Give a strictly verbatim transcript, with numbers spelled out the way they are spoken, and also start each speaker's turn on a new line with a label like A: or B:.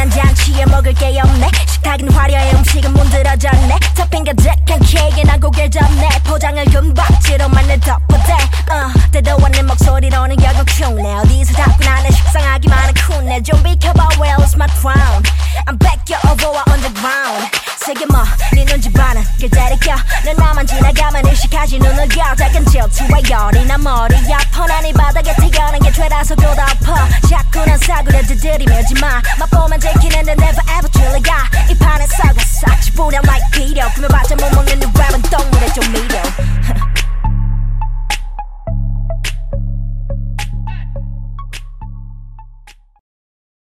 A: 난 잔치에 먹을 게 없네. 식탁은 화려해 음식은 문드러졌네. 토핑 가득한 케이크에 난 고개를 접네. 포장을 금박지로만 내 덮어대. uh, 때도 않는 목소리로는 결국 흉내. 어디서 자꾸 나를 식상하기만 한 쿤네. 좀 비켜봐 well it's my crown. I'm back you're over underground. 세계 뭐네 눈 집안은 길자리 껴. 넌 나만 지나가면 일식하지 눈을 겨. 작은 질투와 열이 나 머리 아파. 난 이 바닥에 태어난 게 죄라서 고달퍼. 자꾸 난 사고를 두드리며지마. 맛보면 들키는데 never ever 줄래가. 이 판에 썩어 싹 쥐부려 like 비료. 꾸며봤자 몸